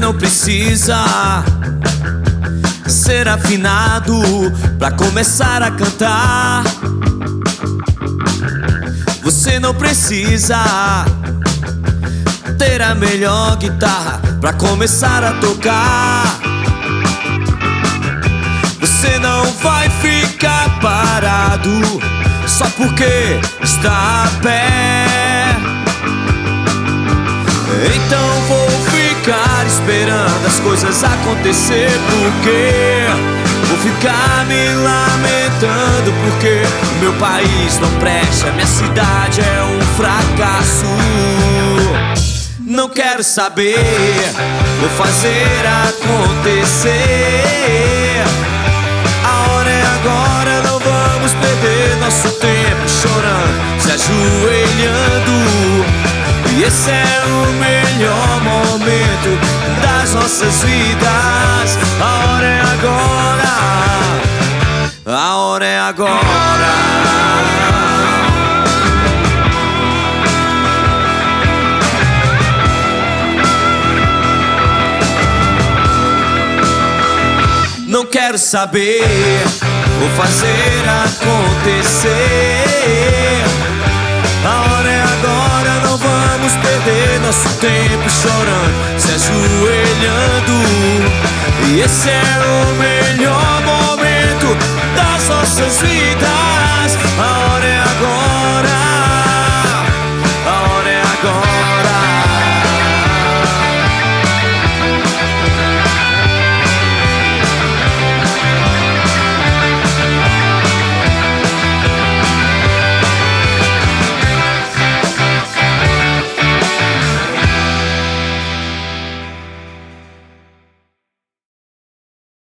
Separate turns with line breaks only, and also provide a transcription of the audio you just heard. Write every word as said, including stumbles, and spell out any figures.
não precisa ser afinado pra começar a cantar. Você não precisa ter a melhor guitarra pra começar a tocar. Você não vai ficar parado só porque está a pé. Então vou ficar esperando as coisas acontecer, porque vou ficar me lamentando porque meu país não presta, minha cidade é um fracasso. Não quero saber, vou fazer acontecer. A hora é agora, não vamos perder nosso tempo chorando, se ajoelhando. E esse é o melhor momento das nossas vidas. A hora é agora, a hora é agora. Não quero saber, vou fazer acontecer. A hora é agora, não vamos perder nosso tempo chorando, se ajoelhando. E esse é o melhor momento das nossas vidas. A hora é